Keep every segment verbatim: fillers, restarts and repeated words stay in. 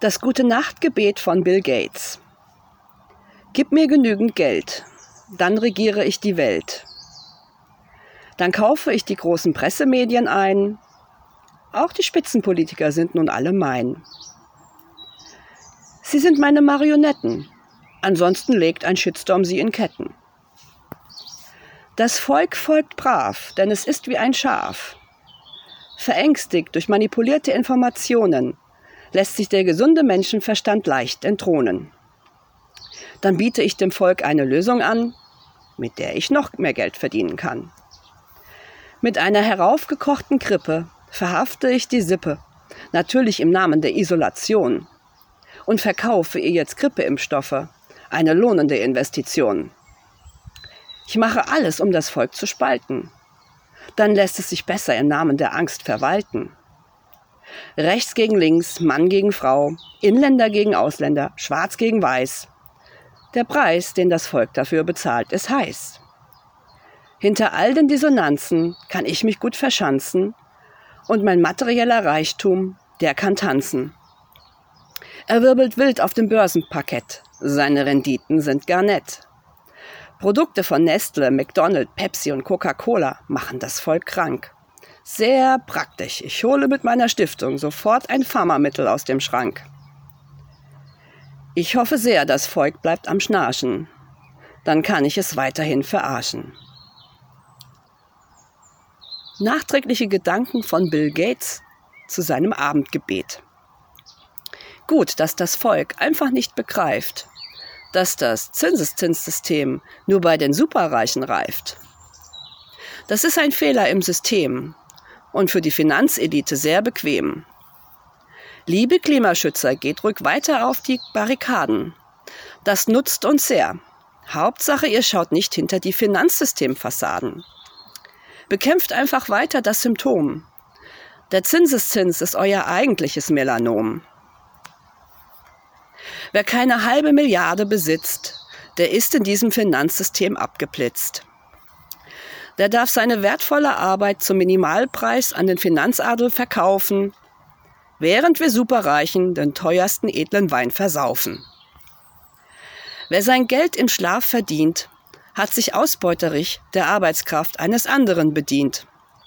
Das Gute-Nacht-Gebet von Bill Gates. Gib mir genügend Geld, dann regiere ich die Welt. Dann kaufe ich die großen Pressemedien ein. Auch die Spitzenpolitiker sind nun alle mein. Sie sind meine Marionetten, ansonsten legt ein Shitstorm sie in Ketten. Das Volk folgt brav, denn es ist wie ein Schaf. Verängstigt durch manipulierte Informationen lässt sich der gesunde Menschenverstand leicht entthronen. Dann biete ich dem Volk eine Lösung an, mit der ich noch mehr Geld verdienen kann. Mit einer heraufgekochten Krippe verhafte ich die Sippe, natürlich im Namen der Isolation, und verkaufe ihr jetzt Grippeimpfstoffe, eine lohnende Investition. Ich mache alles, um das Volk zu spalten. Dann lässt es sich besser im Namen der Angst verwalten. Rechts gegen links, Mann gegen Frau, Inländer gegen Ausländer, Schwarz gegen Weiß. Der Preis, den das Volk dafür bezahlt, ist heiß. Hinter all den Dissonanzen kann ich mich gut verschanzen und mein materieller Reichtum, der kann tanzen. Er wirbelt wild auf dem Börsenparkett, seine Renditen sind gar nett. Produkte von Nestle, McDonald's, Pepsi und Coca-Cola machen das Volk krank. Sehr praktisch, ich hole mit meiner Stiftung sofort ein Pharmamittel aus dem Schrank. Ich hoffe sehr, das Volk bleibt am Schnarchen. Dann kann ich es weiterhin verarschen. Nachträgliche Gedanken von Bill Gates zu seinem Abendgebet. Gut, dass das Volk einfach nicht begreift, dass das Zinseszinssystem nur bei den Superreichen reift. Das ist ein Fehler im System und für die Finanzelite sehr bequem. Liebe Klimaschützer, geht ruhig weiter auf die Barrikaden. Das nutzt uns sehr. Hauptsache, ihr schaut nicht hinter die Finanzsystemfassaden. Bekämpft einfach weiter das Symptom. Der Zinseszins ist euer eigentliches Melanom. Wer keine halbe Milliarde besitzt, der ist in diesem Finanzsystem abgeblitzt. Der darf seine wertvolle Arbeit zum Minimalpreis an den Finanzadel verkaufen, während wir Superreichen den teuersten edlen Wein versaufen. Wer sein Geld im Schlaf verdient, hat sich ausbeuterisch der Arbeitskraft eines anderen bedient.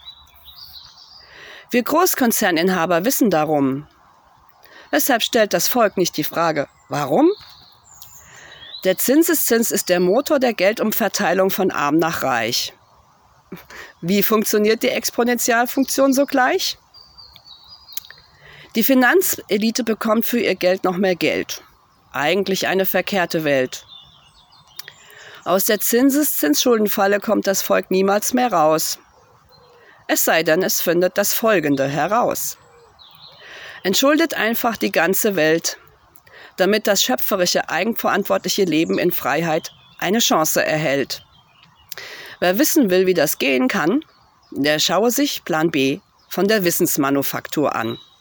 Wir Großkonzerninhaber wissen darum. Weshalb stellt das Volk nicht die Frage, warum? Der Zinseszins ist der Motor der Geldumverteilung von arm nach reich. Wie funktioniert die Exponentialfunktion sogleich? Die Finanzelite bekommt für ihr Geld noch mehr Geld. Eigentlich eine verkehrte Welt. Aus der Zinseszinsschuldenfalle kommt das Volk niemals mehr raus. Es sei denn, es findet das Folgende heraus. Entschuldet einfach die ganze Welt, damit das schöpferische, eigenverantwortliche Leben in Freiheit eine Chance erhält. Wer wissen will, wie das gehen kann, der schaue sich Plan B von der Wissensmanufaktur an.